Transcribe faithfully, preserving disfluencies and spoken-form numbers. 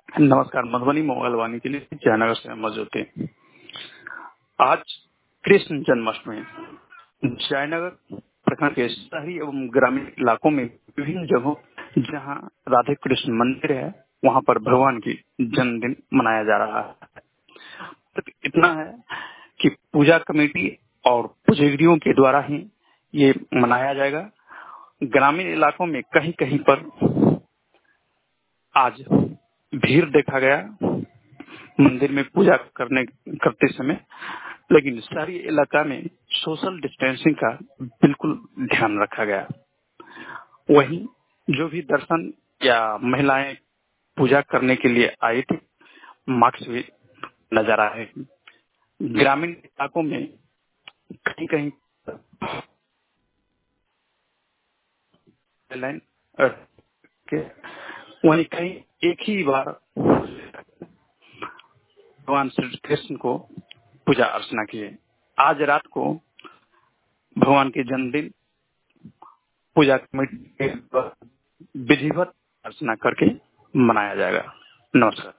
नमस्कार। मधुबनी मोबाइल वाणी के लिए जयनगर से मौजूद थे। आज कृष्ण जन्माष्टमी जयनगर प्रखंड के शहरी एवं ग्रामीण इलाकों में विभिन्न जगहों जहां राधे कृष्ण मंदिर है वहां पर भगवान की जन्मदिन मनाया जा रहा है। तो इतना है कि पूजा कमेटी और पुजारियों के द्वारा ही ये मनाया जाएगा। ग्रामीण इलाकों में कहीं कहीं पर आज भीड़ देखा गया मंदिर में पूजा करने करते समय, लेकिन शहरी इलाका में सोशल डिस्टेंसिंग का बिल्कुल ध्यान रखा गया। वहीं जो भी दर्शन या महिलाएं पूजा करने के लिए आए थे, मास्क भी नजर आए। ग्रामीण इलाकों में कहीं कहीं लाइन के वहीं कहीं एक ही बार भगवान श्री कृष्ण को पूजा अर्चना किए। आज रात को भगवान के जन्मदिन पूजा कमेटी के विधिवत अर्चना करके मनाया जाएगा। नमस्कार।